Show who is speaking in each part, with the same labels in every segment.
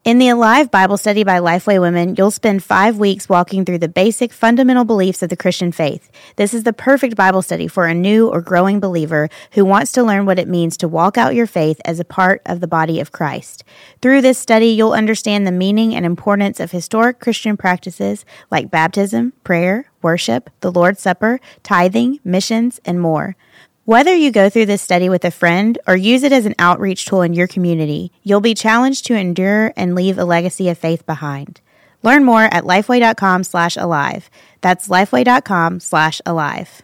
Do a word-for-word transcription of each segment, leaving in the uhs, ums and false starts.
Speaker 1: In the Alive Bible Study by Lifeway Women, you'll spend five weeks walking through the basic fundamental beliefs of the Christian faith. This is the perfect Bible study for a new or growing believer who wants to learn what it means to walk out your faith as a part of the body of Christ. Through this study, you'll understand the meaning and importance of historic Christian practices like baptism, prayer, worship, the Lord's Supper, tithing, missions, and more. Whether you go through this study with a friend or use it as an outreach tool in your community, you'll be challenged to endure and leave a legacy of faith behind. Learn more at lifeway.com slash alive. That's lifeway.com slash alive.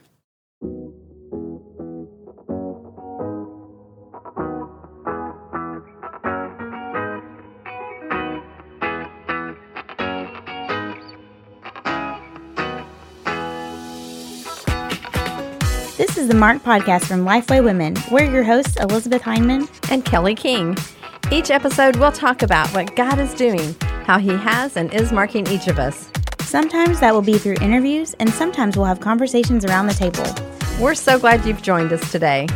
Speaker 1: This is the Mark Podcast from Lifeway Women. We're your hosts, Elizabeth Heineman
Speaker 2: and Kelly King. Each episode, we'll talk about what God is doing, how He has and is marking each of us.
Speaker 1: Sometimes that will be through interviews, and sometimes we'll have conversations around the table.
Speaker 2: We're so glad you've joined us today.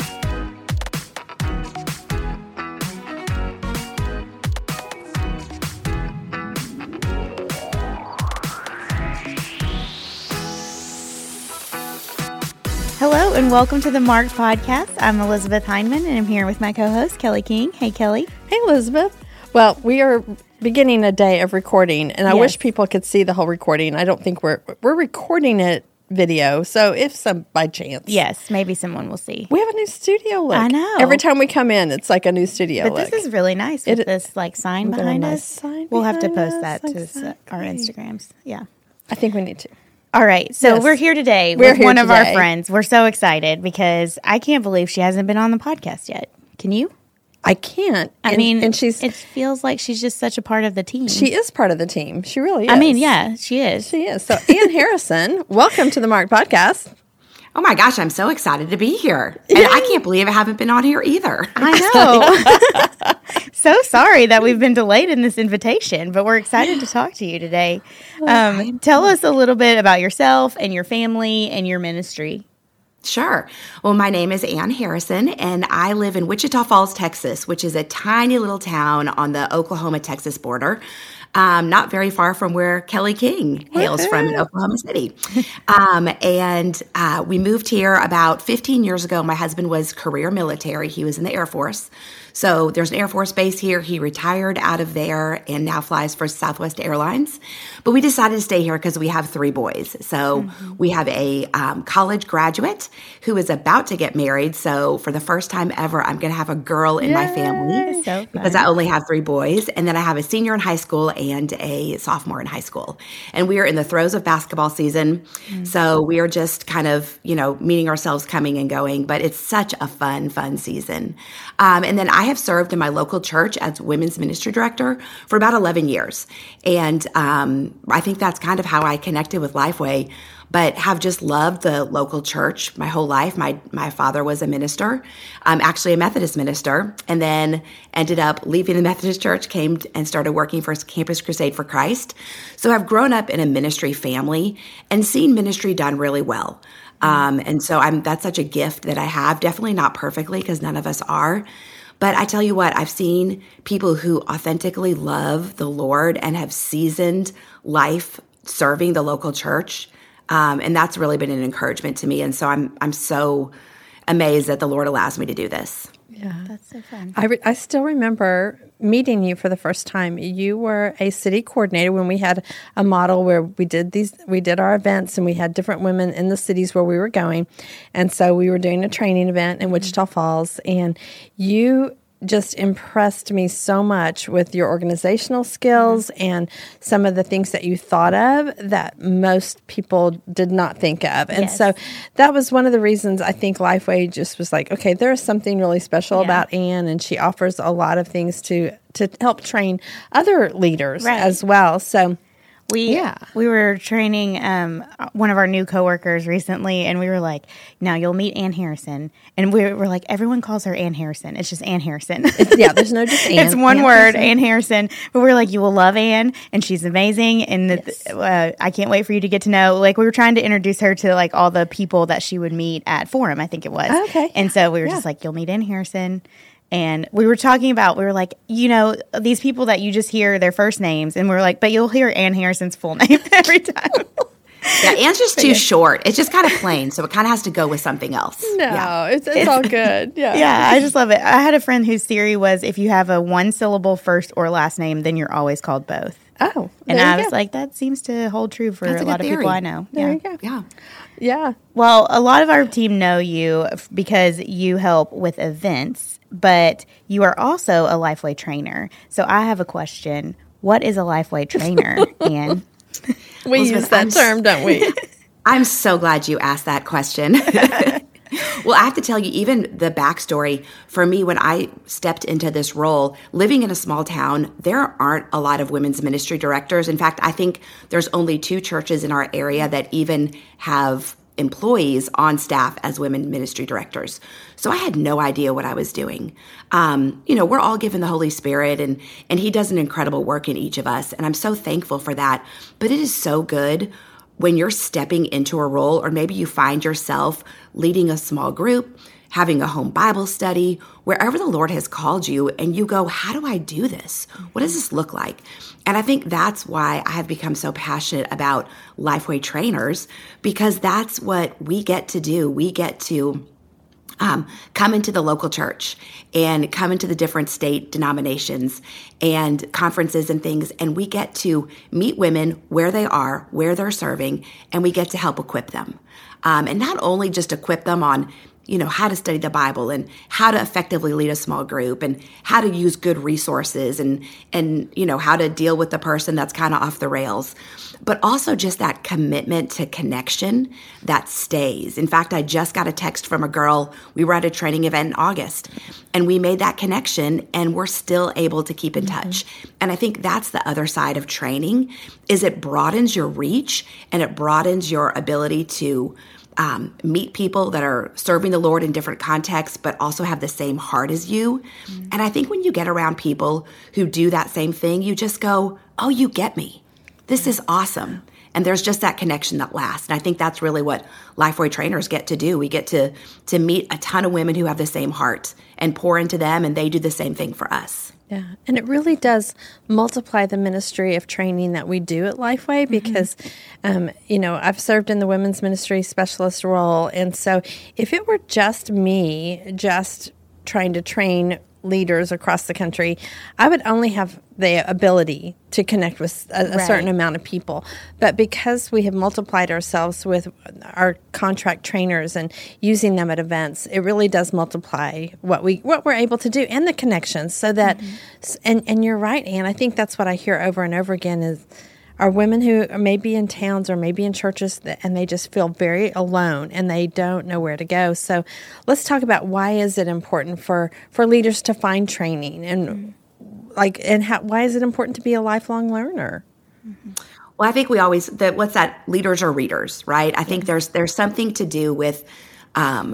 Speaker 1: Hello and welcome to the Mark Podcast. I'm Elizabeth Heineman and I'm here with my co-host Kelly King. Hey Kelly.
Speaker 2: Hey Elizabeth. Well, we are beginning a day of recording and I yes. wish people could see the whole recording. I don't think we're we're recording it video, so if some by chance.
Speaker 1: Yes, maybe someone will see.
Speaker 2: We have a new studio look.
Speaker 1: I know.
Speaker 2: Every time we come in, it's like a new studio
Speaker 1: but
Speaker 2: look.
Speaker 1: This is really nice with it, this like sign behind
Speaker 2: nice
Speaker 1: us.
Speaker 2: Sign
Speaker 1: we'll
Speaker 2: behind
Speaker 1: have to post
Speaker 2: us,
Speaker 1: that to
Speaker 2: exactly.
Speaker 1: our Instagrams. Yeah.
Speaker 2: I think we need to.
Speaker 1: All right, so
Speaker 2: yes.
Speaker 1: we're here today
Speaker 2: we're
Speaker 1: with
Speaker 2: here
Speaker 1: one
Speaker 2: today.
Speaker 1: of our friends. We're so excited because I can't believe she hasn't been on the podcast yet. Can you?
Speaker 2: I can't.
Speaker 1: I
Speaker 2: and,
Speaker 1: mean,
Speaker 2: and she's
Speaker 1: it feels like she's just such a part of the team.
Speaker 2: She is part of the team. She really is.
Speaker 1: I mean, yeah, she is.
Speaker 2: She is. So, Ann Harrison, welcome to the Mark Podcast.
Speaker 3: Oh my gosh, I'm so excited to be here. And Yay. I can't believe I haven't been on here either.
Speaker 1: I know. So sorry that we've been delayed in this invitation, but we're excited to talk to you today. Um, tell us a little bit about yourself and your family and your ministry.
Speaker 3: Sure. Well, my name is Ann Harrison, and I live in Wichita Falls, Texas, which is a tiny little town on the Oklahoma-Texas border. Um, not very far from where Kelly King hails from in Oklahoma City. Um, and uh, we moved here about fifteen years ago. My husband was career military. He was in the Air Force. So there's an Air Force base here. He retired out of there and now flies for Southwest Airlines. But we decided to stay here because we have three boys. So mm-hmm. we have a um, college graduate who is about to get married. So for the first time ever, I'm going to have a girl in Yay, my family
Speaker 1: so
Speaker 3: because I only have three boys. And then I have a senior in high school and a sophomore in high school. And we are in the throes of basketball season. Mm-hmm. So we are just kind of, you know, meeting ourselves coming and going. But it's such a fun, fun season. Um, and then I have served in my local church as women's ministry director for about eleven years. And um, I think that's kind of how I connected with Lifeway, but have just loved the local church my whole life. My my father was a minister, um, actually a Methodist minister, and then ended up leaving the Methodist church, came and started working for Campus Crusade for Christ. So I've grown up in a ministry family and seen ministry done really well. Um, and so I'm that's such a gift that I have, definitely not perfectly because none of us are. But I tell you what, I've seen people who authentically love the Lord and have seasoned life serving the local church. Um, and that's really been an encouragement to me. And so I'm I'm so amazed that the Lord allows me to do this.
Speaker 2: Yeah,
Speaker 1: that's so fun.
Speaker 2: I, re- I still remember meeting you for the first time. You were a city coordinator when we had a model where we did these, we did our events, and we had different women in the cities where we were going, and so we were doing a training event in mm-hmm. Wichita Falls, and you just impressed me so much with your organizational skills mm-hmm. and some of the things that you thought of that most people did not think of. And yes. so that was one of the reasons I think Lifeway just was like, okay, there is something really special yeah. about Ann, and she offers a lot of things to, to help train other leaders
Speaker 1: right.
Speaker 2: as well. So
Speaker 1: We
Speaker 2: yeah.
Speaker 1: we were training um, one of our new coworkers recently, and we were like, now you'll meet Ann Harrison. And we were like, everyone calls her Ann Harrison. It's just Ann Harrison.
Speaker 2: It's, yeah, there's no just Ann.
Speaker 1: It's one
Speaker 2: Ann
Speaker 1: word,
Speaker 2: Harrison.
Speaker 1: Ann Harrison. But we were like, you will love Ann, and she's amazing. And the,
Speaker 2: yes.
Speaker 1: uh, I can't wait for you to get to know. Like, we were trying to introduce her to, like, all the people that she would meet at Forum, I think it was.
Speaker 2: Oh, okay.
Speaker 1: And so we were
Speaker 2: yeah.
Speaker 1: just like, you'll meet Ann Harrison. And we were talking about, we were like, you know, these people that you just hear their first names, and we were like, but you'll hear Ann Harrison's full name every time.
Speaker 3: Yeah, Ann's just too short. It's just kind of plain, so it kind of has to go with something else.
Speaker 2: No,
Speaker 3: yeah.
Speaker 2: it's, it's all good. Yeah.
Speaker 1: Yeah, I just love it. I had a friend whose theory was if you have a one-syllable first or last name, then you're always called both.
Speaker 2: Oh,
Speaker 1: and I was
Speaker 2: go.
Speaker 1: like, that seems to hold true for
Speaker 3: That's
Speaker 1: a,
Speaker 3: a
Speaker 1: lot
Speaker 3: good
Speaker 1: of
Speaker 3: theory.
Speaker 1: people I know.
Speaker 2: There
Speaker 1: yeah.
Speaker 2: you go.
Speaker 3: Yeah.
Speaker 2: Yeah.
Speaker 1: Well, a lot of our team know you f- because you help with events, but you are also a Lifeway trainer. So I have a question. What is a Lifeway trainer, Ann?
Speaker 2: We
Speaker 3: Elizabeth,
Speaker 2: use that
Speaker 3: I'm
Speaker 2: term, don't we?
Speaker 3: I'm so glad you asked that question. Well, I have to tell you, even the backstory for me, when I stepped into this role, living in a small town, there aren't a lot of women's ministry directors. In fact, I think there's only two churches in our area that even have employees on staff as women ministry directors. So I had no idea what I was doing. Um, you know, we're all given the Holy Spirit, and and He does an incredible work in each of us. And I'm so thankful for that. But it is so good when you're stepping into a role, or maybe you find yourself leading a small group, having a home Bible study, wherever the Lord has called you, and you go, how do I do this? What does this look like? And I think that's why I have become so passionate about Lifeway trainers, because that's what we get to do. We get to Um, come into the local church and come into the different state denominations and conferences and things. And we get to meet women where they are, where they're serving, and we get to help equip them. Um, and not only just equip them on, you know, how to study the Bible and how to effectively lead a small group and how to use good resources and, and, you know, how to deal with the person that's kind of off the rails, but also just that commitment to connection that stays. In fact, I just got a text from a girl. We were at a training event in August, and we made that connection, and we're still able to keep in mm-hmm. touch. And I think that's the other side of training, is it broadens your reach and it broadens your ability to Um, meet people that are serving the Lord in different contexts, but also have the same heart as you. Mm-hmm. And I think when you get around people who do that same thing, you just go, oh, you get me. This is awesome. And there's just that connection that lasts. And I think that's really what Lifeway trainers get to do. We get to to meet a ton of women who have the same heart and pour into them, and they do the same thing for us.
Speaker 2: Yeah, and it really does multiply the ministry of training that we do at Lifeway, because, mm-hmm. um, you know, I've served in the women's ministry specialist role. And so if it were just me, just trying to train leaders across the country, I would only have the ability to connect with a, a right. certain amount of people. But because we have multiplied ourselves with our contract trainers and using them at events, it really does multiply what we what we're able to do and the connections. So that, mm-hmm. and and you're right, Ann. I think that's what I hear over and over again is, are women who may be in towns or maybe in churches that, and they just feel very alone and they don't know where to go. So let's talk about why is it important for, for leaders to find training, and mm-hmm. like and how, why is it important to be a lifelong learner?
Speaker 3: Mm-hmm. Well, I think we always that what's that leaders are readers, right? I think there's there's something to do with um,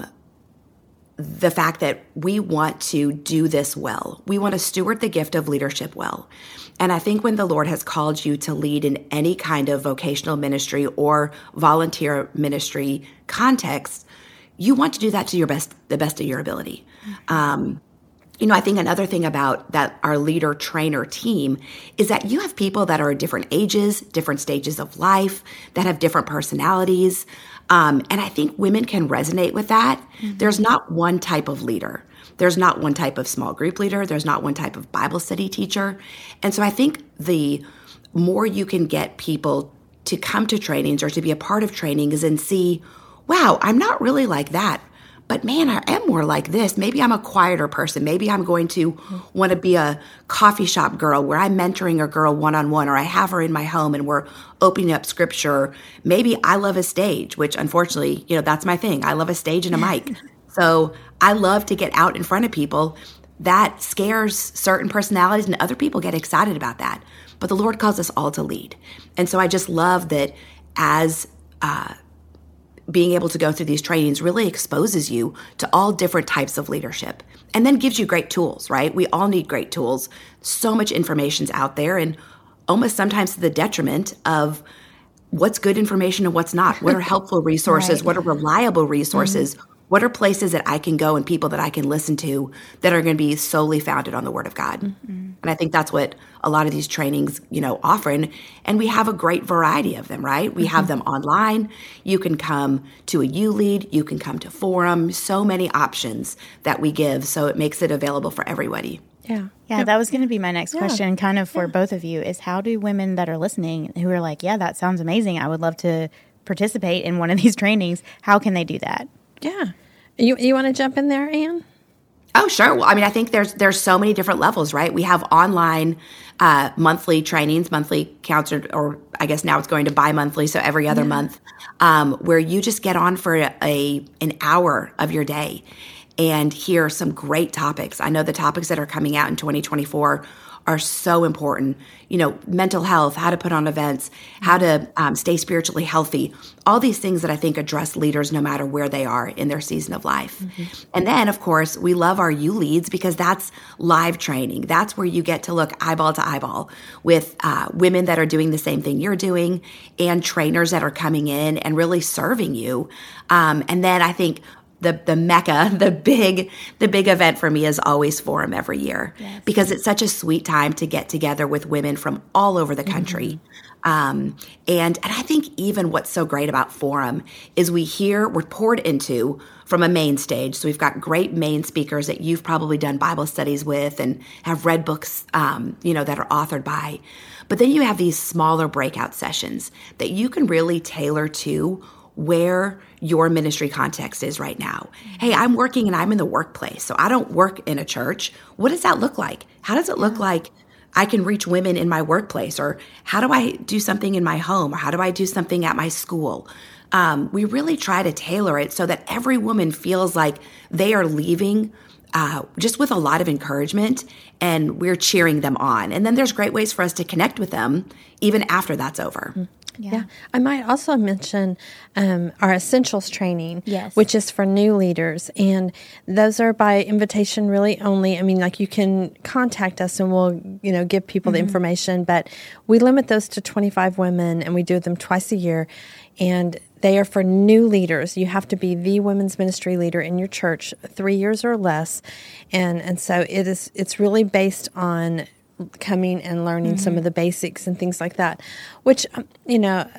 Speaker 3: the fact that we want to do this well. We want to steward the gift of leadership well. And I think when the Lord has called you to lead in any kind of vocational ministry or volunteer ministry context, you want to do that to your best, the best of your ability. Mm-hmm. Um, you know, I think another thing about that our leader trainer team is that you have people that are different ages, different stages of life, that have different personalities. Um, and I think women can resonate with that. Mm-hmm. There's not one type of leader. There's not one type of small group leader. There's not one type of Bible study teacher. And so I think the more you can get people to come to trainings or to be a part of trainings and see, wow, I'm not really like that, but man, I am more like this. Maybe I'm a quieter person. Maybe I'm going to want to be a coffee shop girl where I'm mentoring a girl one-on-one, or I have her in my home and we're opening up scripture. Maybe I love a stage, which unfortunately, you know, that's my thing. I love a stage and a mic. So I love to get out in front of people. That scares certain personalities, and other people get excited about that. But the Lord calls us all to lead. And so I just love that as uh, being able to go through these trainings really exposes you to all different types of leadership, and then gives you great tools, right? We all need great tools. So much information's out there, and almost sometimes to the detriment of what's good information and what's not. What are helpful resources? Right. What are reliable resources? Mm-hmm. What are places that I can go and people that I can listen to that are going to be solely founded on the Word of God? Mm-hmm. And I think that's what a lot of these trainings, you know, offer. And, and we have a great variety of them, right? We mm-hmm. have them online. You can come to a U-Lead. You can come to Forum. So many options that we give. So it makes it available for everybody.
Speaker 2: Yeah.
Speaker 1: Yeah, that was going to be my next yeah. question kind of for yeah. both of you is how do women that are listening who are like, yeah, that sounds amazing. I would love to participate in one of these trainings. How can they do that?
Speaker 2: Yeah. You you want to jump in there, Ann?
Speaker 3: Oh, sure. Well, I mean, I think there's there's so many different levels, right? We have online uh, monthly trainings, monthly counts, or, or I guess now it's going to bi-monthly, so every other yeah. month, um, where you just get on for a, a an hour of your day and hear some great topics. I know the topics that are coming out in twenty twenty-four are so important. You know, mental health, how to put on events, how to um, stay spiritually healthy, all these things that I think address leaders no matter where they are in their season of life. Mm-hmm. And then, of course, we love our U-Leads because that's live training. That's where you get to look eyeball to eyeball with uh, women that are doing the same thing you're doing and trainers that are coming in and really serving you. Um, and then I think The the mecca, the big the big event for me is always Forum every year yes. because it's such a sweet time to get together with women from all over the country. Mm-hmm. Um, and and I think even what's so great about Forum is we hear, we're poured into from a main stage. So we've got great main speakers that you've probably done Bible studies with and have read books, um, you know, that are authored by. But then you have these smaller breakout sessions that you can really tailor to where your ministry context is right now. Hey, I'm working and I'm in the workplace, so I don't work in a church. What does that look like? How does it look like I can reach women in my workplace? Or how do I do something in my home? Or how do I do something at my school? Um, we really try to tailor it so that every woman feels like they are leaving uh, just with a lot of encouragement and we're cheering them on. And then there's great ways for us to connect with them even after that's over. Mm-hmm.
Speaker 2: Yeah. yeah. I might also mention um, our Essentials training,
Speaker 1: yes.
Speaker 2: which is for new leaders. And those are by invitation really only. I mean, like you can contact us and we'll, you know, give people mm-hmm. the information, but we limit those to twenty-five women and we do them twice a year. And they are for new leaders. You have to be the women's ministry leader in your church, three years or less. And, and so it is, it's really based on coming and learning mm-hmm. some of the basics and things like that, which, you know,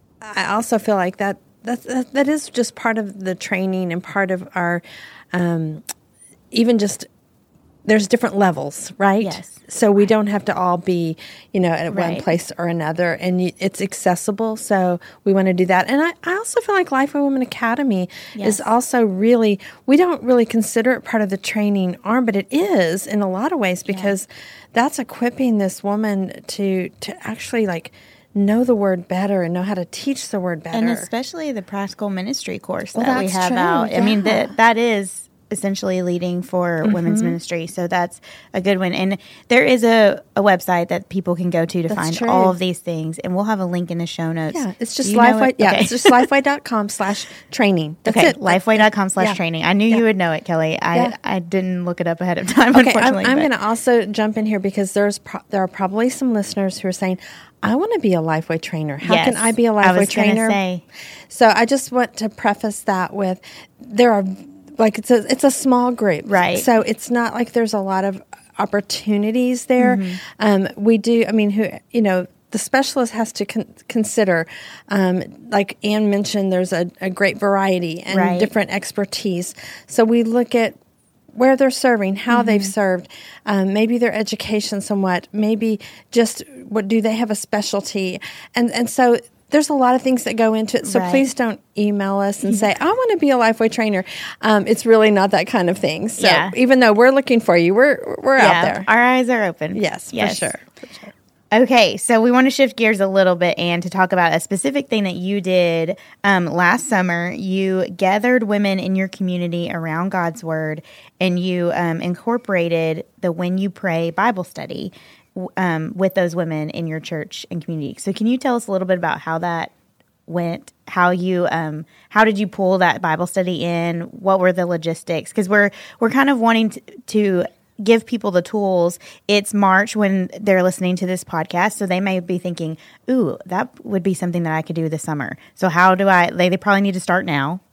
Speaker 2: I also feel like that that, that, that is just part of the training and part of our, um, even just, there's different levels, right?
Speaker 1: Yes.
Speaker 2: So we don't have to all be, you know, at
Speaker 1: right.
Speaker 2: one place or another, and you, it's accessible. So we want to do that. And I, I also feel like Lifeway Women Academy yes. is also really, we don't really consider it part of the training arm, but it is in a lot of ways because yeah. that's equipping this woman to to actually like know the word better and know how to teach the word better.
Speaker 1: And especially the practical ministry course
Speaker 2: well,
Speaker 1: that we have
Speaker 2: true.
Speaker 1: out.
Speaker 2: Yeah.
Speaker 1: I mean, that that is essentially leading for mm-hmm. women's ministry. So that's a good one. And there is a, a website that people can go to to
Speaker 2: that's
Speaker 1: find
Speaker 2: true.
Speaker 1: all of these things. And we'll have a link in the show notes.
Speaker 2: Yeah, it's just Lifeway. It? Yeah, okay. It's just lifeway.com slash training. That's
Speaker 1: okay,
Speaker 2: it.
Speaker 1: Lifeway.com slash
Speaker 2: yeah.
Speaker 1: training. I knew
Speaker 2: yeah.
Speaker 1: you would know it, Kelly. I,
Speaker 2: yeah.
Speaker 1: I didn't look it up ahead of time,
Speaker 2: okay,
Speaker 1: unfortunately.
Speaker 2: I'm, I'm going to also jump in here because there's pro- there are probably some listeners who are saying, I want to be a Lifeway trainer. How
Speaker 1: yes,
Speaker 2: can I be a Lifeway
Speaker 1: I was
Speaker 2: trainer?
Speaker 1: Say.
Speaker 2: So I just want to preface that with there are like it's a it's a small group,
Speaker 1: right?
Speaker 2: So it's not like there's a lot of opportunities there. Mm-hmm. Um, we do. I mean, who you know. The specialist has to con- consider, um, like Ann mentioned, there's a, a great variety and
Speaker 1: right.
Speaker 2: different expertise. So we look at where they're serving, how mm-hmm. they've served, um, maybe their education somewhat, maybe just what do they have a specialty, and and so there's a lot of things that go into it. So right. please don't email us and say, I want to be a Lifeway trainer. Um, it's really not that kind of thing. So
Speaker 1: yeah.
Speaker 2: even though we're looking for you, we're we're
Speaker 1: yeah,
Speaker 2: out there.
Speaker 1: Our eyes are open.
Speaker 2: Yes,
Speaker 1: yes.
Speaker 2: for sure. For sure.
Speaker 1: Okay, so we want to shift gears a little bit and to talk about a specific thing that you did um, last summer. You gathered women in your community around God's Word, and you um, incorporated the When You Pray Bible study um, with those women in your church and community. So can you tell us a little bit about how that went? How you um, how did you pull that Bible study in? What were the logistics? Because we're we're kind of wanting to, to give people the tools. It's March when they're listening to this podcast, so they may be thinking, ooh, that would be something that I could do this summer. So how do I, they, they probably need to start now.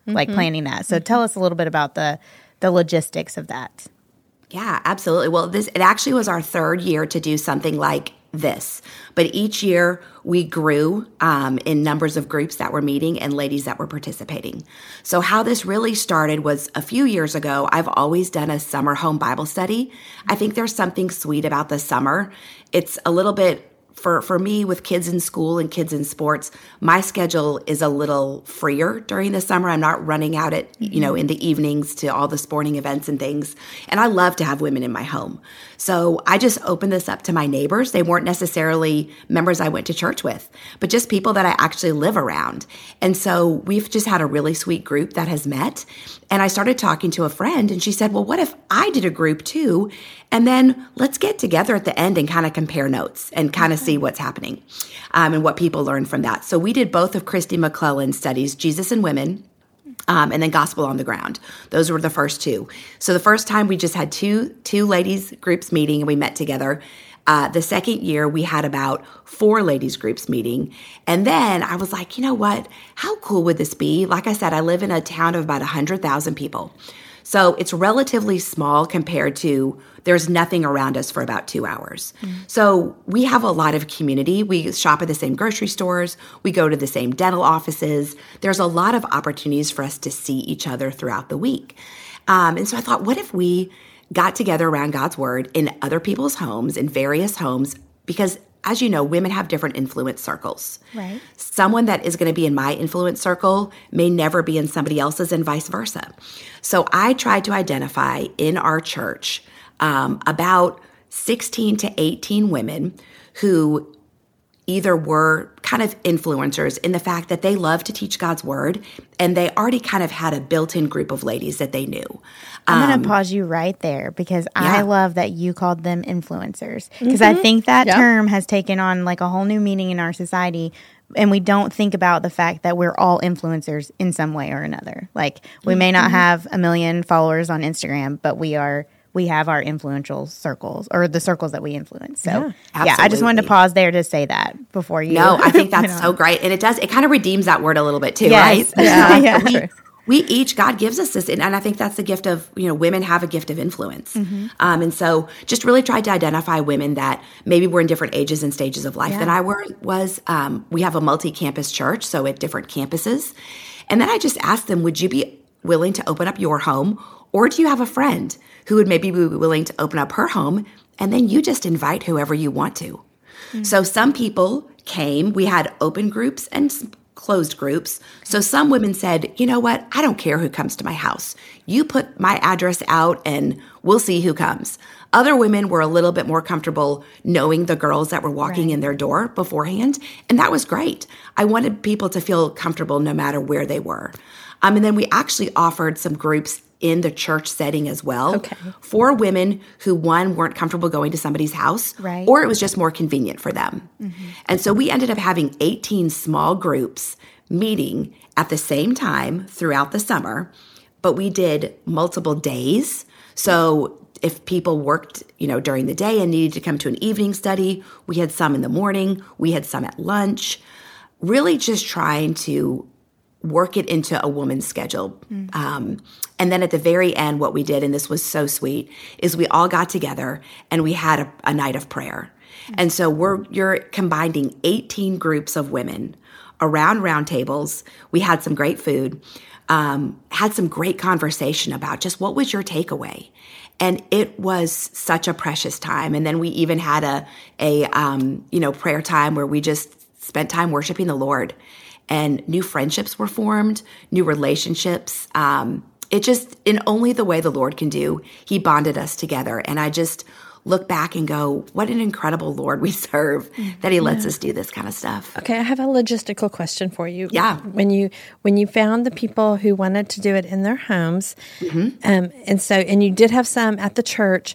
Speaker 1: mm-hmm. like planning that. So tell us a little bit about the the logistics of that.
Speaker 3: Yeah, absolutely. Well, this it actually was our third year to do something like this. But each year we grew um, in numbers of groups that were meeting and ladies that were participating. So how this really started was a few years ago. I've always done a summer home Bible study. I think there's something sweet about the summer. It's a little bit For for me, with kids in school and kids in sports, my schedule is a little freer during the summer. I'm not running out at, you know, in the evenings to all the sporting events and things. And I love to have women in my home. So I just opened this up to my neighbors. They weren't necessarily members I went to church with, but just people that I actually live around. And so we've just had a really sweet group that has met. And I started talking to a friend and she said, well, what if I did a group too? And then let's get together at the end and kind of compare notes and kind of see what's happening um, and what people learn from that. So we did both of Christy McClellan's studies, Jesus and Women, um, and then Gospel on the Ground. Those were the first two. So the first time we just had two two ladies groups meeting and we met together. Uh, the second year, we had about four ladies groups meeting. And then I was like, you know what? How cool would this be? Like I said, I live in a town of about one hundred thousand people. So it's relatively small compared to there's nothing around us for about two hours. Mm. So we have a lot of community. We shop at the same grocery stores. We go to the same dental offices. There's a lot of opportunities for us to see each other throughout the week. Um, and so I thought, what if we got together around God's word in other people's homes, in various homes, because as you know, women have different influence circles.
Speaker 1: Right.
Speaker 3: Someone that is going to be in my influence circle may never be in somebody else's and vice versa. So I tried to identify in our church um, about sixteen to eighteen women who either were kind of influencers in the fact that they love to teach God's word and they already kind of had a built-in group of ladies that they knew.
Speaker 1: I'm
Speaker 3: Um,
Speaker 1: going to pause you right there because I
Speaker 3: yeah.
Speaker 1: love that you called them influencers because I think that
Speaker 2: Yep.
Speaker 1: term has taken on like a whole new meaning in our society. And we don't think about the fact that we're all influencers in some way or another. Like we may not have a million followers on Instagram, but we are we have our influential circles or the circles that we influence. So
Speaker 3: Yeah,
Speaker 1: yeah, I just wanted to
Speaker 3: absolutely.
Speaker 1: pause there to say that before you.
Speaker 3: No, I think that's
Speaker 1: went
Speaker 3: so
Speaker 1: on.
Speaker 3: great. And it does, it kind of redeems that word a little bit too,
Speaker 1: Yes.
Speaker 3: right?
Speaker 1: Yeah. Yeah.
Speaker 3: we, we each, God gives us this. And I think that's the gift of, you know, women have a gift of influence.
Speaker 1: Mm-hmm.
Speaker 3: Um, and so just really tried to identify women that maybe were in different ages and stages of life
Speaker 1: Yeah.
Speaker 3: than I were, was. Um, we have a multi-campus church, so at different campuses. And then I just asked them, would you be willing to open up your home? Or do you have a friend who would maybe be willing to open up her home and then you just invite whoever you want to? Mm-hmm. So some people came. We had open groups and closed groups. So some women said, you know what? I don't care who comes to my house. You put my address out and we'll see who comes. Other women were a little bit more comfortable knowing the girls that were walking
Speaker 1: Right.
Speaker 3: in their door beforehand. And that was great. I wanted people to feel comfortable no matter where they were. Um, and then we actually offered some groups in the church setting as well
Speaker 2: Okay.
Speaker 3: for women who, one, weren't comfortable going to somebody's house,
Speaker 1: Right.
Speaker 3: or it was just more convenient for them. Mm-hmm. And so we ended up having eighteen small groups meeting at the same time throughout the summer, but we did multiple days. So if people worked, you know, during the day and needed to come to an evening study, we had some in the morning, we had some at lunch, really just trying to work it into a woman's schedule. Mm-hmm. Um, and then at the very end, what we did, and this was so sweet, is we all got together and we had a, a night of prayer. Mm-hmm. And so we're you're combining eighteen groups of women around round tables. We had some great food, um, had some great conversation about just what was your takeaway. And it was such a precious time. And then we even had a, a um, you know, prayer time where we just spent time worshiping the Lord. And new friendships were formed, new relationships. Um, it just, in only the way the Lord can do, he bonded us together. And I just look back and go, what an incredible Lord we serve that he lets
Speaker 2: Yeah.
Speaker 3: us do this kind of stuff.
Speaker 2: Okay, I have a logistical question for you.
Speaker 3: Yeah.
Speaker 2: When you when you found the people who wanted to do it in their homes, mm-hmm. um, and so and you did have some at the church.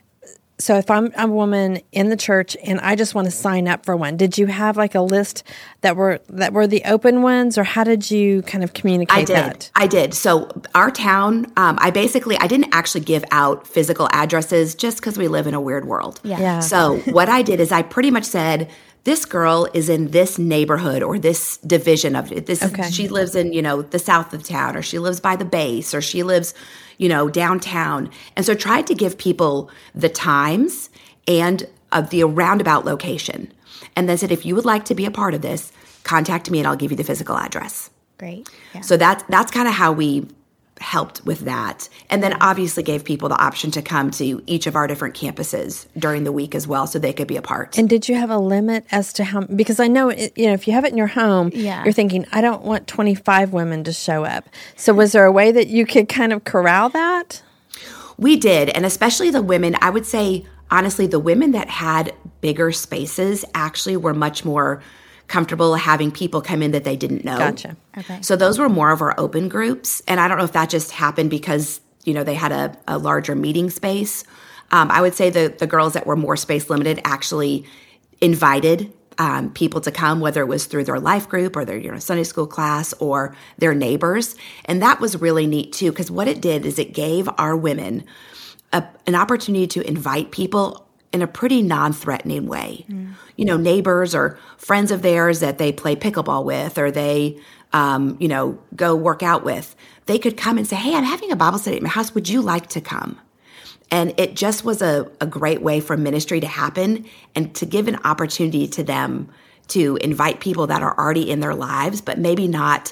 Speaker 2: So if I'm a woman in the church and I just want to sign up for one, did you have like a list that were that were the open ones, or how did you kind of communicate
Speaker 3: I did.
Speaker 2: that?
Speaker 3: I did. So our town, um, I basically, I didn't actually give out physical addresses just because we live in a weird world.
Speaker 1: Yeah.
Speaker 2: Yeah.
Speaker 3: So what I did is I pretty much said, this girl is in this neighborhood or this division of it. This
Speaker 2: Okay.
Speaker 3: she lives in, you know, the south of town, or she lives by the base, or she lives, you know, downtown. And so tried to give people the times and uh, the roundabout location. And then said, if you would like to be a part of this, contact me and I'll give you the physical address.
Speaker 1: Great. Yeah.
Speaker 3: So that's that's kind of how we helped with that. And then obviously gave people the option to come to each of our different campuses during the week as well, so they could be a part.
Speaker 2: And did you have a limit as to how, because I know, it, you know, if you have it in your home,
Speaker 1: Yeah.
Speaker 2: you're thinking, I don't want twenty-five women to show up. So was there a way that you could kind of corral that?
Speaker 3: We did, and especially the women, I would say, honestly, the women that had bigger spaces actually were much more comfortable having people come in that they didn't know.
Speaker 2: Gotcha.
Speaker 1: Okay.
Speaker 3: So those were more of our open groups. And I don't know if that just happened because, you know, they had a, a larger meeting space. Um, I would say the, the girls that were more space limited actually invited um, people to come, whether it was through their life group or their, you know, Sunday school class or their neighbors. And that was really neat too, because what it did is it gave our women a, an opportunity to invite people in a pretty non-threatening way. Mm. You know, neighbors or friends of theirs that they play pickleball with, or they, um, you know, go work out with. They could come and say, hey, I'm having a Bible study at my house. Would you like to come? And it just was a, a great way for ministry to happen and to give an opportunity to them to invite people that are already in their lives, but maybe not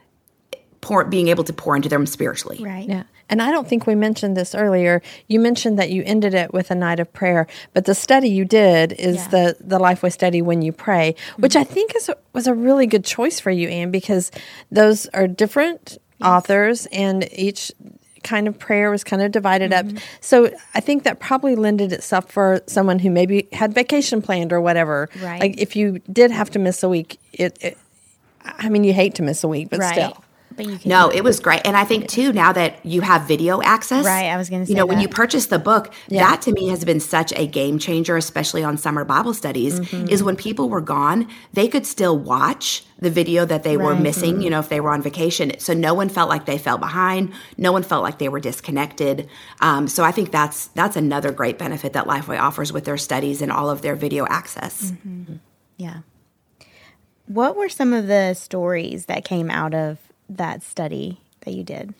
Speaker 3: pour, being able to pour into them spiritually.
Speaker 1: Right.
Speaker 2: Yeah. And I don't think we mentioned this earlier. You mentioned that you ended it with a night of prayer, but the study you did is
Speaker 1: Yeah.
Speaker 2: the, the Lifeway study When You Pray, which I think is a, was a really good choice for you, Anne, because those are different authors and each kind of prayer was kind of divided
Speaker 1: Mm-hmm.
Speaker 2: up. So I think that probably lended itself for someone who maybe had vacation planned or whatever.
Speaker 1: Right.
Speaker 2: Like if you did have to miss a week, it, it I mean, you hate to miss a week, but
Speaker 1: Right.
Speaker 2: still.
Speaker 1: But you can
Speaker 3: No,
Speaker 1: do
Speaker 3: it was great. And I think, too, now that you have video access.
Speaker 1: Right, I was gonna say
Speaker 3: You know, when
Speaker 1: that.
Speaker 3: you purchase the book,
Speaker 2: Yeah.
Speaker 3: that to me has been such a game changer, especially on summer Bible studies, is when people were gone, they could still watch the video that they were
Speaker 1: Right.
Speaker 3: missing, you know, if they were on vacation. So no one felt like they fell behind. No one felt like they were disconnected. Um, so I think that's that's another great benefit that Lifeway offers with their studies and all of their video access.
Speaker 1: Yeah. What were some of the stories that came out of that study that you did?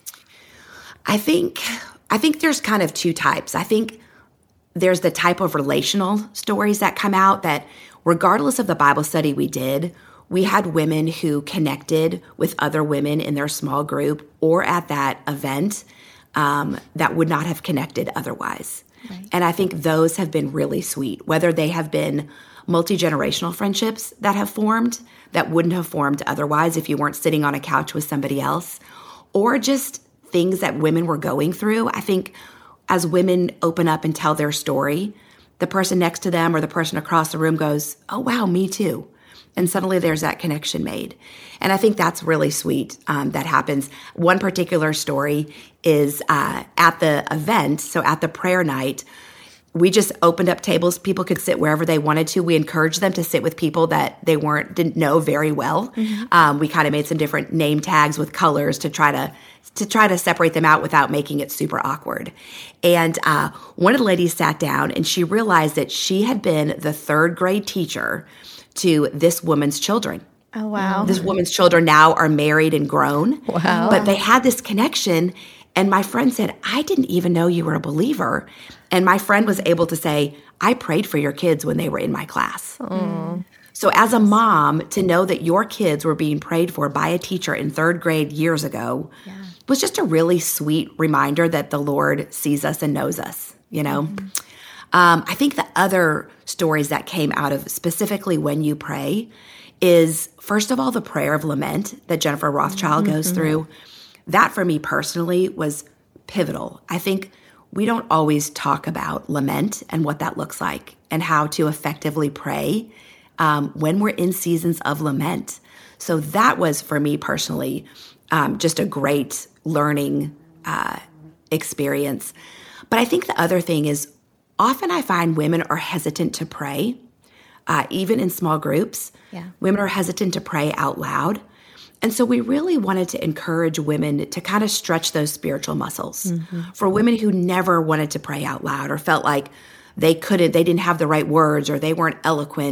Speaker 3: I think I think there's kind of two types. I think there's the type of relational stories that come out that regardless of the Bible study we did, we had women who connected with other women in their small group or at that event um, that would not have connected otherwise.
Speaker 1: Right.
Speaker 3: And I think those have been really sweet, whether they have been multi-generational friendships that have formed that wouldn't have formed otherwise if you weren't sitting on a couch with somebody else, or just things that women were going through. I think as women open up and tell their story, the person next to them or the person across the room goes, oh, wow, me too. And suddenly there's that connection made. And I think that's really sweet um, that happens. One particular story is uh, at the event, so at the prayer night, we just opened up tables. People could sit wherever they wanted to. We encouraged them to sit with people that they weren't didn't know very well. Mm-hmm. Um, we kind of made some different name tags with colors to try to to try to separate them out without making it super awkward. And uh, one of the ladies sat down and she realized that she had been the third grade teacher to this woman's children.
Speaker 1: Oh, wow.
Speaker 3: This woman's children now are married and grown.
Speaker 2: Wow.
Speaker 3: But they had this connection. And my friend said, I didn't even know you were a believer. And my friend was able to say, I prayed for your kids when they were in my class.
Speaker 2: Mm.
Speaker 3: So as a mom, to know that your kids were being prayed for by a teacher in third grade years ago yeah. was just a really sweet reminder that the Lord sees us and knows us, you know? Mm-hmm. Um, I think the other stories that came out of specifically When You Pray is, first of all, the prayer of lament that Jennifer Rothschild mm-hmm. goes through. That for me personally was pivotal. I think we don't always talk about lament and what that looks like and how to effectively pray um, when we're in seasons of lament. So that was for me personally um, just a great learning uh, experience. But I think the other thing is often I find women are hesitant to pray, uh, even in small groups.
Speaker 1: Yeah.
Speaker 3: Women are hesitant to pray out loud. And so we really wanted to encourage women to kind of stretch those spiritual muscles. Mm-hmm. For women who never wanted to pray out loud or felt like they couldn't, they didn't have the right words or they weren't eloquent,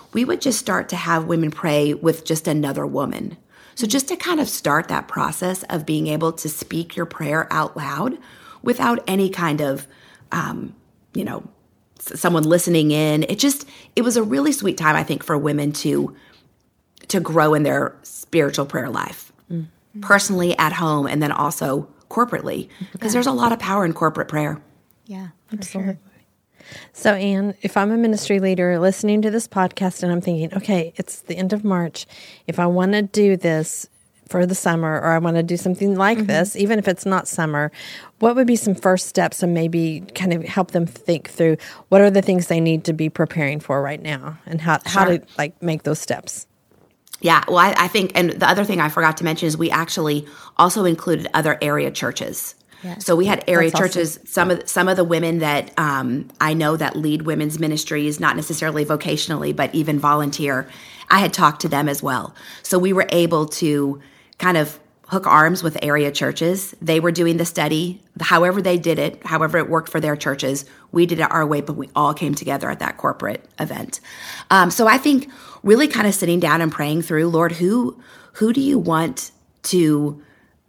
Speaker 3: we would just start to have women pray with just another woman. So just to kind of start that process of being able to speak your prayer out loud without any kind of, um, you know, someone listening in. It just, it was a really sweet time, I think, for women to, to grow in their spiritual prayer life, mm-hmm. personally at home, and then also corporately, because there's a lot of power in corporate prayer.
Speaker 1: Yeah,
Speaker 2: absolutely. Sure. So, Ann, if I'm a ministry leader listening to this podcast and I'm thinking, okay, it's the end of March, if I want to do this for the summer, or I want to do something like mm-hmm. this, even if it's not summer, what would be some first steps and maybe kind of help them think through what are the things they need to be preparing for right now, and how, sure. how to like make those steps?
Speaker 3: Yeah, well, I, I think, and the other thing I forgot to mention is we actually also included other area churches. Yes. So we had area That's churches. Awesome. Some of some of the women that um, I know that lead women's ministries, not necessarily vocationally, but even volunteer, I had talked to them as well. So we were able to kind of hook arms with area churches. They were doing the study, however they did it, however it worked for their churches. We did it our way, but we all came together at that corporate event. Um, so I think really kind of sitting down and praying through, Lord, who who do you want to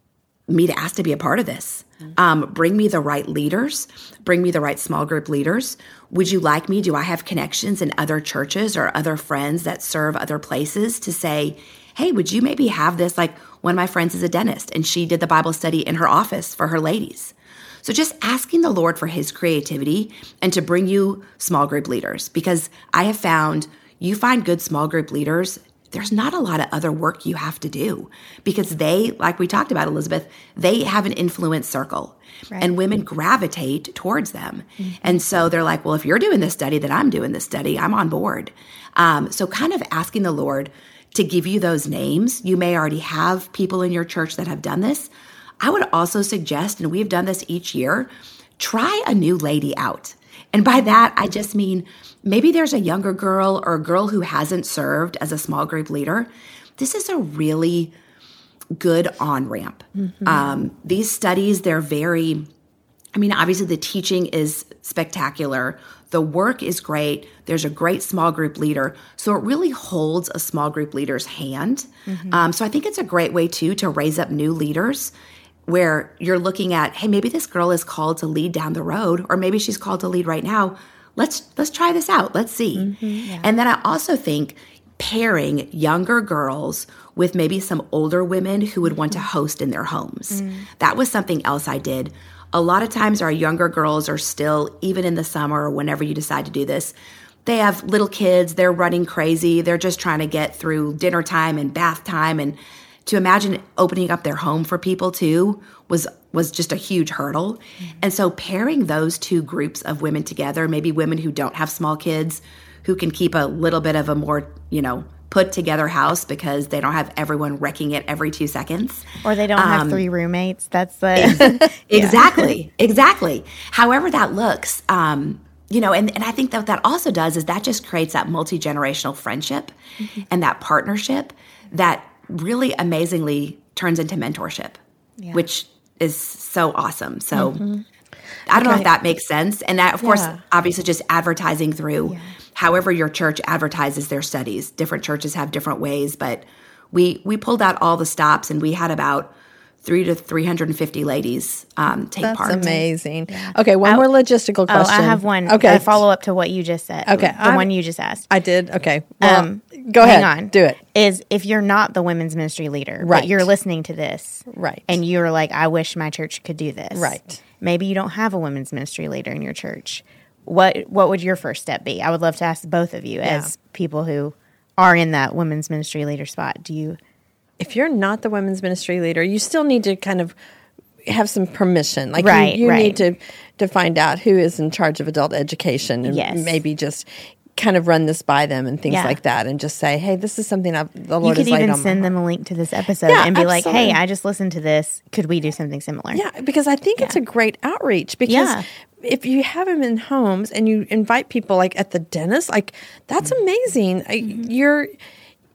Speaker 3: me to ask to be a part of this? Um, bring me the right leaders, bring me the right small group leaders. Would you like me? Do I have connections in other churches or other friends that serve other places to say, hey, would you maybe have this? Like one of my friends is a dentist and she did the Bible study in her office for her ladies. So just asking the Lord for his creativity and to bring you small group leaders, because I have found you find good small group leaders, there's not a lot of other work you have to do, because they, like we talked about, Elizabeth, they have an influence circle right. and women gravitate towards them. Mm-hmm. And so they're like, well, if you're doing this study, then I'm doing this study. I'm on board. Um, so kind of asking the Lord to give you those names. You may already have people in your church that have done this. I would also suggest, and we've done this each year, try a new lady out. And by that, I just mean maybe there's a younger girl or a girl who hasn't served as a small group leader. This is a really good on-ramp. Mm-hmm. Um, these studies, they're very, I mean, obviously the teaching is spectacular. The work is great. There's a great small group leader. So it really holds a small group leader's hand. Mm-hmm. Um, so I think it's a great way, too, to raise up new leaders, where you're looking at, hey, maybe this girl is called to lead down the road, or maybe she's called to lead right now. Let's let's try this out. Let's see. Mm-hmm, yeah. And then I also think pairing younger girls with maybe some older women who would want to host in their homes. Mm. That was something else I did. A lot of times our younger girls are still, even in the summer or whenever you decide to do this, they have little kids, they're running crazy, they're just trying to get through dinner time and bath time, and to imagine opening up their home for people too was was just a huge hurdle. Mm-hmm. And so pairing those two groups of women together, maybe women who don't have small kids, who can keep a little bit of a more, you know, put together house because they don't have everyone wrecking it every two seconds.
Speaker 1: Or they don't um, have three roommates. That's the...
Speaker 3: exactly, exactly. However that looks, um, you know, and, and I think that what that also does is that just creates that multi-generational friendship mm-hmm. and that partnership that really amazingly turns into mentorship, yeah. which is so awesome. So mm-hmm. I don't okay. know if that makes sense. And that, of yeah. course, obviously just advertising through yeah. however your church advertises their studies. Different churches have different ways, but we we pulled out all the stops and we had about three to three hundred fifty ladies um, take
Speaker 2: That's
Speaker 3: part.
Speaker 2: That's amazing. Yeah. Okay, one I, more logistical question.
Speaker 1: Oh, I have one. Okay, a follow up to what you just said.
Speaker 2: Okay,
Speaker 1: the I'm, one you just asked.
Speaker 2: I did. Okay, well, um, go ahead.
Speaker 1: Hang on.
Speaker 2: Do it.
Speaker 1: Is if you're not the women's ministry leader,
Speaker 2: right?
Speaker 1: But you're listening to this,
Speaker 2: right?
Speaker 1: And you're like, I wish my church could do this,
Speaker 2: right?
Speaker 1: Maybe you don't have a women's ministry leader in your church. What What would your first step be? I would love to ask both of you yeah. as people who are in that women's ministry leader spot. Do you?
Speaker 2: If you're not the women's ministry leader, you still need to kind of have some permission. Like
Speaker 1: right,
Speaker 2: you, you
Speaker 1: right.
Speaker 2: need to, to find out who is in charge of adult education and
Speaker 1: yes.
Speaker 2: maybe just kind of run this by them and things
Speaker 1: yeah.
Speaker 2: like that, and just say, hey, this is something I've, the Lord
Speaker 1: has laid on my heart. You could even send them a link to this episode
Speaker 2: yeah,
Speaker 1: and be
Speaker 2: absolutely.
Speaker 1: like, hey, I just listened to this. Could we do something similar?
Speaker 2: Yeah, because I think yeah. it's a great outreach because
Speaker 1: yeah.
Speaker 2: if you have them in homes and you invite people like at the dentist, like that's mm-hmm. amazing. Mm-hmm. You're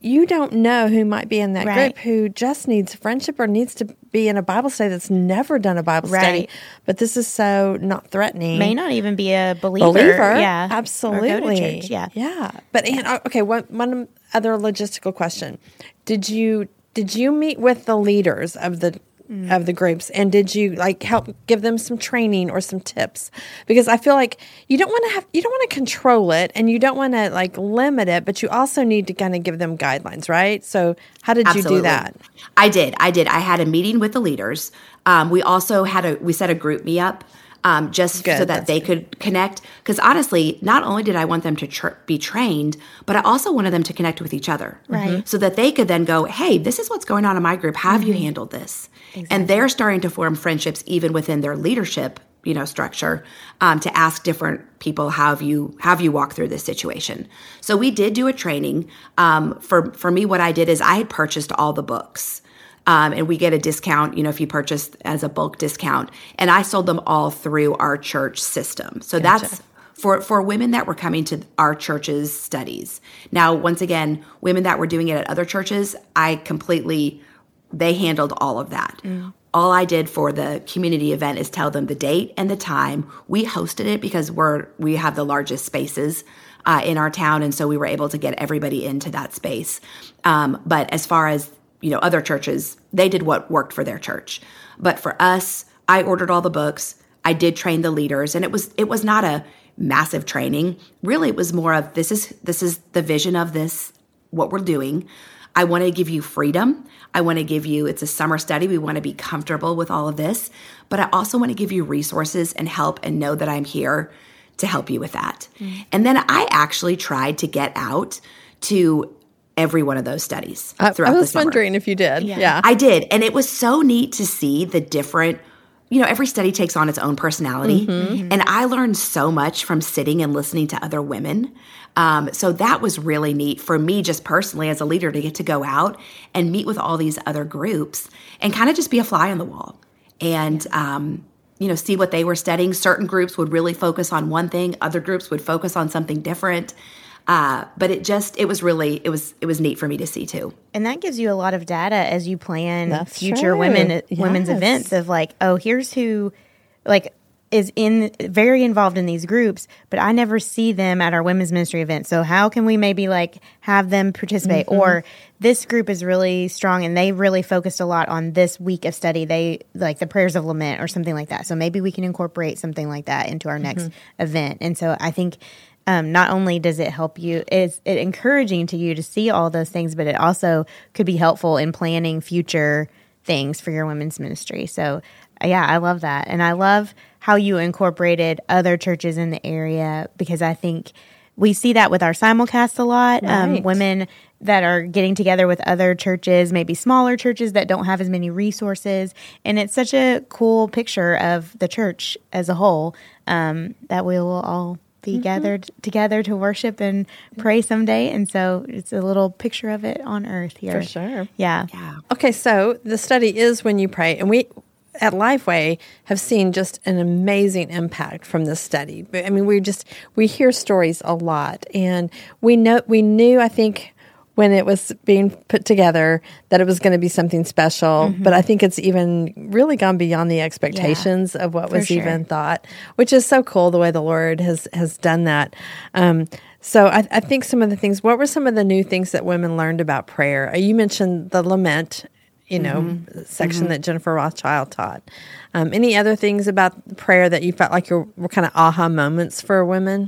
Speaker 2: you don't know who might be in that
Speaker 1: Right.
Speaker 2: group who just needs friendship or needs to be in a Bible study that's never done a Bible
Speaker 1: Right.
Speaker 2: study. But this is so not threatening.
Speaker 1: May not even be a believer.
Speaker 2: believer.
Speaker 1: Yeah.
Speaker 2: Absolutely.
Speaker 1: Or go to church. Yeah.
Speaker 2: Yeah. But and, uh, okay, one one other logistical question. Did you did you meet with the leaders of the of the groups, and did you like help give them some training or some tips? Because I feel like you don't want to have you don't want to control it, and you don't want to like limit it, but you also need to kind of give them guidelines, right? So how did
Speaker 3: Absolutely.
Speaker 2: you do that?
Speaker 3: I did. I did. I had a meeting with the leaders. Um, we also had a we set a group me up um, just
Speaker 2: Good,
Speaker 3: so that
Speaker 2: that's
Speaker 3: they
Speaker 2: good.
Speaker 3: could connect. Because honestly, not only did I want them to tr- be trained, but I also wanted them to connect with each other,
Speaker 1: Right.
Speaker 3: So that they could then go, "Hey, this is what's going on in my group. How have
Speaker 2: Mm-hmm.
Speaker 3: you handled this?" And they're starting to form friendships even within their leadership, you know, structure, um, to ask different people, how have you how have you walked through this situation? So we did do a training. Um, for for me, what I did is I had purchased all the books. Um, and we get a discount, you know, if you purchase as a bulk discount. And I sold them all through our church system. So that's for, for women that were coming to our church's studies. Now, once again, women that were doing it at other churches, I completely, they handled all of that. All I did for the community event is tell them the date and the time. We hosted it because we're we have the largest spaces uh, in our town, and so we were able to get everybody into that space. Um, but as far as you know, other churches, they did what worked for their church. But for us, I ordered all the books. I did train the leaders, and it was it was not a massive training. Really, it was more of this is this is the vision of this, what we're doing. I want to give you freedom. I want to give you, it's a summer study. We want to be comfortable with all of this. But I also want to give you resources and help and know that I'm here to help you with that. Mm-hmm. And then I actually tried to get out to every one of those studies
Speaker 2: I,
Speaker 3: throughout
Speaker 2: I
Speaker 3: the
Speaker 2: was
Speaker 3: summer.
Speaker 2: wondering if you did.
Speaker 1: Yeah.
Speaker 2: Yeah.
Speaker 3: I did. And it was so neat to see the different, you know, every study takes on its own personality. Mm-hmm. And I learned so much from sitting and listening to other women. Um, so that was really neat for me, just personally as a leader, to get to go out and meet with all these other groups and kind of just be a fly on the wall and, um, you know, see what they were studying. Certain groups would really focus on one thing. Other groups would focus on something different. Uh, but it just, it was really, it was, it was neat for me to see too.
Speaker 1: And that gives you a lot of data as you plan
Speaker 2: That's
Speaker 1: future
Speaker 2: true.
Speaker 1: women women's
Speaker 2: Yes.
Speaker 1: events of like, oh, here's who like is in very involved in these groups, but I never see them at our women's ministry event. So how can we maybe like have them participate? Mm-hmm. Or this group is really strong and they really focused a lot on this week of study. They like the prayers of lament or something like that. So maybe we can incorporate something like that into our next mm-hmm. event. And so I think Um, not only does it help you, it's it encouraging to you to see all those things, but it also could be helpful in planning future things for your women's ministry. So, yeah, I love that. And I love how you incorporated other churches in the area, because I think we see that with our simulcast a lot.
Speaker 2: Right.
Speaker 1: Um, women that are getting together with other churches, maybe smaller churches that don't have as many resources. And it's such a cool picture of the church as a whole um, that we will all be mm-hmm. gathered together to worship and pray someday. And so it's a little picture of it on earth here.
Speaker 2: For sure.
Speaker 1: Yeah.
Speaker 3: Yeah.
Speaker 2: Okay, so the study is When You Pray, and we at Lifeway have seen just an amazing impact from this study. I mean, we just we hear stories a lot, and we know we knew I think when it was being put together that it was going to be something special, mm-hmm. but I think it's even really gone beyond the expectations yeah, of what was sure. even thought, which is so cool the way the Lord has has done that. Um, so I, I think some of the things, what were some of the new things that women learned about prayer? Uh, you mentioned the lament, you know, mm-hmm. section mm-hmm. that Jennifer Rothschild taught. Um, any other things about prayer that you felt like were, were kind of aha moments for women?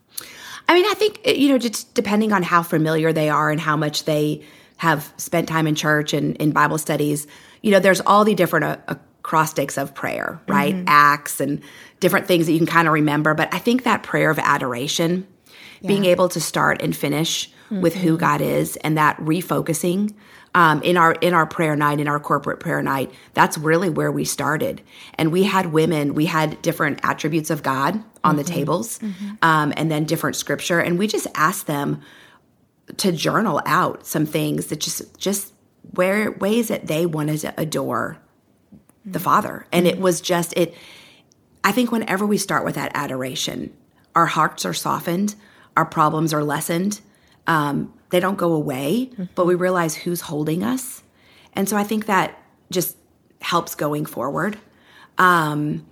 Speaker 3: I mean, I think, you know, just depending on how familiar they are and how much they have spent time in church and in Bible studies, you know, there's all the different uh, acrostics of prayer, right? Mm-hmm. Acts and different things that you can kind of remember. But I think that prayer of adoration, yeah. being able to start and finish mm-hmm. with who God is, and that refocusing um, in our in our prayer night, in our corporate prayer night, that's really where we started. And we had women, we had different attributes of God on the mm-hmm. tables, mm-hmm. um, and then different scripture. And we just asked them to journal out some things that just, just where ways that they wanted to adore mm-hmm. the Father. And mm-hmm. it was just, it, I think whenever we start with that adoration, our hearts are softened, our problems are lessened, um, they don't go away, mm-hmm. but we realize who's holding us. And so I think that just helps going forward. Um,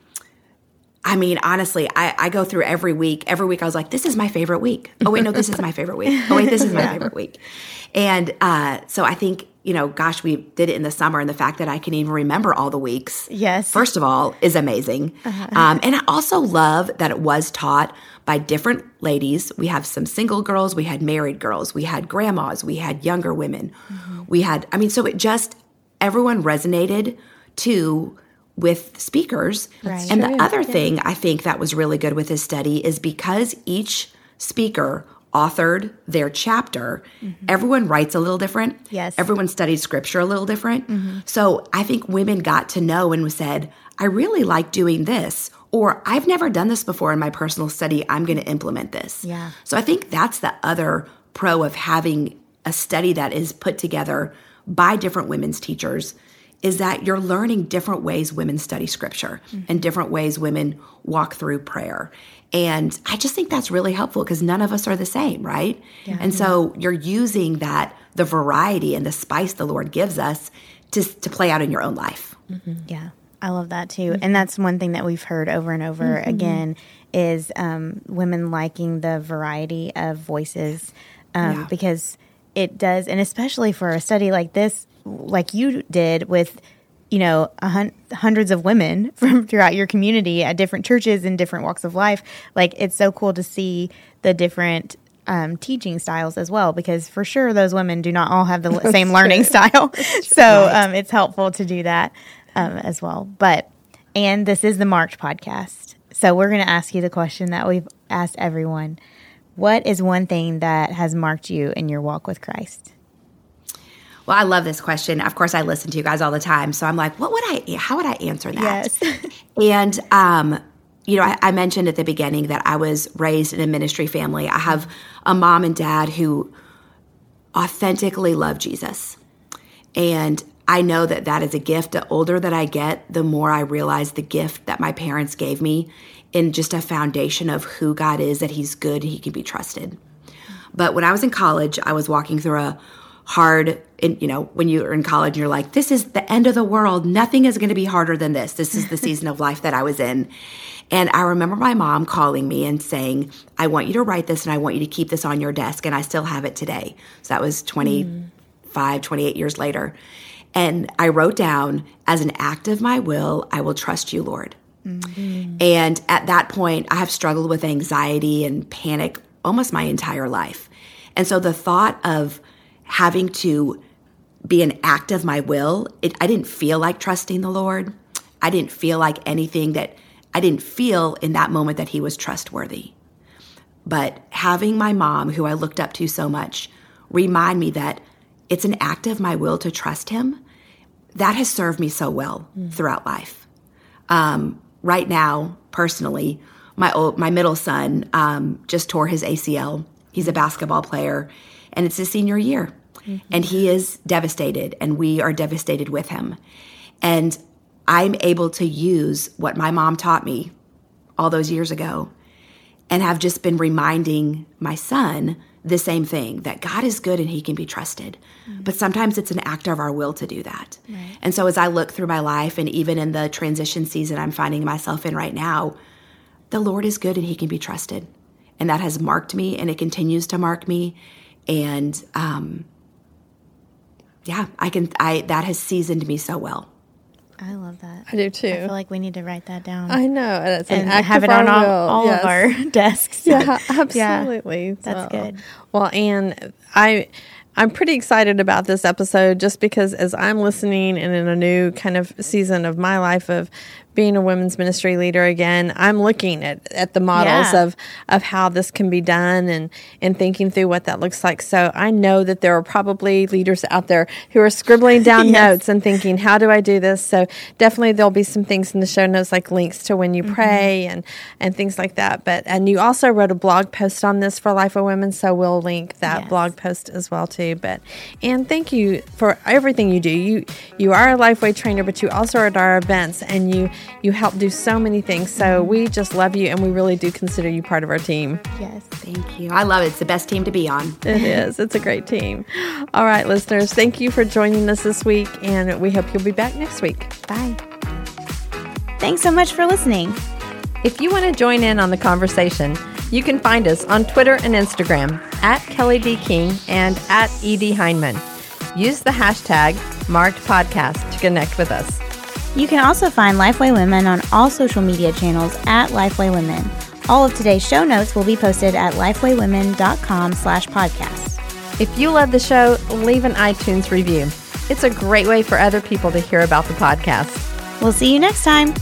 Speaker 3: I mean, honestly, I, I go through every week. Every week I was like, this is my favorite week. Oh, wait, no, this is my favorite week. Oh, wait, this is my yeah. favorite week. And uh, so I think, you know, gosh, we did it in the summer, and the fact that I can even remember all the weeks,
Speaker 1: yes,
Speaker 3: first of all, is amazing. Uh-huh. Um, and I also love that it was taught by different ladies. We have some single girls, we had married girls, we had grandmas, we had younger women. Mm-hmm. We had, I mean, so it just, everyone resonated too with speakers.
Speaker 1: Right.
Speaker 3: And
Speaker 1: True.
Speaker 3: the other
Speaker 1: yeah.
Speaker 3: thing I think that was really good with this study is because each speaker authored their chapter, mm-hmm. everyone writes a little different.
Speaker 1: Yes.
Speaker 3: Everyone studied scripture a little different. Mm-hmm. So I think women got to know and said, I really like doing this, or I've never done this before in my personal study. I'm going to implement this.
Speaker 1: Yeah.
Speaker 3: So I think that's the other pro of having a study that is put together by different women's teachers, is that you're learning different ways women study scripture mm-hmm. and different ways women walk through prayer. And I just think that's really helpful because none of us are the same, right? Yeah. And so you're using that, the variety and the spice the Lord gives us to, to play out in your own life.
Speaker 1: Mm-hmm. Yeah, I love that too. Mm-hmm. And that's one thing that we've heard over and over mm-hmm. again is um, women liking the variety of voices um, yeah. because it does, and especially for a study like this, like you did with, you know, a hun- hundreds of women from throughout your community at different churches and different walks of life. Like, it's so cool to see the different um, teaching styles as well, because for sure those women do not all have the That's same learning true. style. So right. um, it's helpful to do that um, as well. But, and this is the Marked podcast. So we're going to ask you the question that we've asked everyone. What is one thing that has marked you in your walk with Christ?
Speaker 3: Well, I love this question. Of course, I listen to you guys all the time. So I'm like, what would I, how would I answer that?
Speaker 1: Yes.
Speaker 3: and, um, you know, I, I mentioned at the beginning that I was raised in a ministry family. I have a mom and dad who authentically love Jesus. And I know that that is a gift. The older that I get, the more I realize the gift that my parents gave me in just a foundation of who God is, that he's good, he can be trusted. But when I was in college, I was walking through a hard, in, you know, when you're in college, you're like, this is the end of the world. Nothing is going to be harder than this. This is the season of life that I was in. And I remember my mom calling me and saying, I want you to write this and I want you to keep this on your desk. And I still have it today. So that was twenty-five, mm. twenty-eight years later. And I wrote down, as an act of my will, I will trust you, Lord. Mm-hmm. And at that point, I have struggled with anxiety and panic almost my entire life. And so the thought of having to be an act of my will, it, I didn't feel like trusting the Lord. I didn't feel like anything that, I didn't feel in that moment that he was trustworthy. But having my mom, who I looked up to so much, remind me that it's an act of my will to trust him, that has served me so well mm. throughout life. Um, right now, personally, my old, my middle son um, just tore his A C L. He's a basketball player, and it's his senior year. Mm-hmm. And he is devastated, and we are devastated with him. And I'm able to use what my mom taught me all those years ago and have just been reminding my son the same thing, that God is good and he can be trusted. Mm-hmm. But sometimes it's an act of our will to do that. Right. And so as I look through my life, and even in the transition season I'm finding myself in right now, the Lord is good and he can be trusted. And that has marked me, and it continues to mark me. And um, yeah, I can. I that has seasoned me so well.
Speaker 1: I love that.
Speaker 2: I do too.
Speaker 1: I feel like we need to write that down.
Speaker 2: I know, and it's an
Speaker 1: and
Speaker 2: act
Speaker 1: have
Speaker 2: of
Speaker 1: it on
Speaker 2: our
Speaker 1: all,
Speaker 2: will.
Speaker 1: all
Speaker 2: yes.
Speaker 1: of our desks.
Speaker 2: Yeah, absolutely.
Speaker 1: Yeah, that's
Speaker 2: so,
Speaker 1: good.
Speaker 2: Well, and I. I'm pretty excited about this episode just because as I'm listening and in a new kind of season of my life of being a women's ministry leader again, I'm looking at, at the models
Speaker 1: yeah.
Speaker 2: of, of how this can be done and, and thinking through what that looks like. So I know that there are probably leaders out there who are scribbling down yes. notes and thinking, how do I do this? So definitely there'll be some things in the show notes, like links to when you mm-hmm. pray and, and things like that. But and you also wrote a blog post on this for Life of Women, so we'll link that yes. blog post as well too. But and thank you for everything you do. You you are a Lifeway trainer, but you also are at our events, and you You help do so many things. So we just love you, and we really do consider you part of our team.
Speaker 1: Yes.
Speaker 3: Thank you. I love it. It's the best team to be on.
Speaker 2: It is. It's a great team. All right, listeners, thank you for joining us this week, and we hope you'll be back next week.
Speaker 1: Bye. Thanks so much for listening.
Speaker 2: If you want to join in on the conversation, you can find us on Twitter and Instagram at Kelly D. King and at E D. Heineman. Use the hashtag Marked Podcast to connect with us.
Speaker 1: You can also find Lifeway Women on all social media channels at Lifeway Women. All of today's show notes will be posted at lifewaywomen.com slash podcast.
Speaker 2: If you love the show, leave an iTunes review. It's a great way for other people to hear about the podcast.
Speaker 1: We'll see you next time.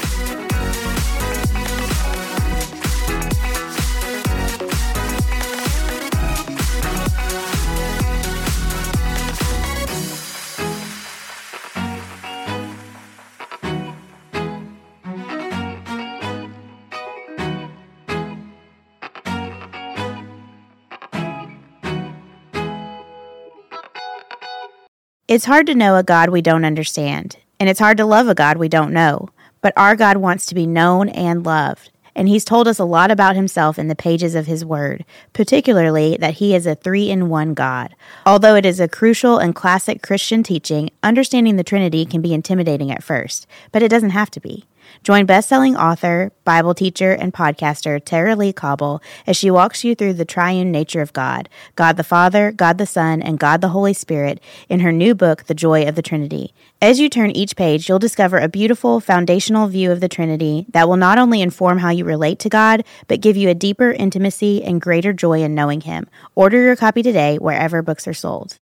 Speaker 1: It's hard to know a God we don't understand, and it's hard to love a God we don't know. But our God wants to be known and loved, and He's told us a lot about Himself in the pages of His Word, particularly that He is a three-in-one God. Although it is a crucial and classic Christian teaching, understanding the Trinity can be intimidating at first, but it doesn't have to be. Join best-selling author, Bible teacher, and podcaster Tara-Leigh Cobble as she walks you through the triune nature of God, God the Father, God the Son, and God the Holy Spirit in her new book, The Joy of the Trinity. As you turn each page, you'll discover a beautiful, foundational view of the Trinity that will not only inform how you relate to God, but give you a deeper intimacy and greater joy in knowing Him. Order your copy today wherever books are sold.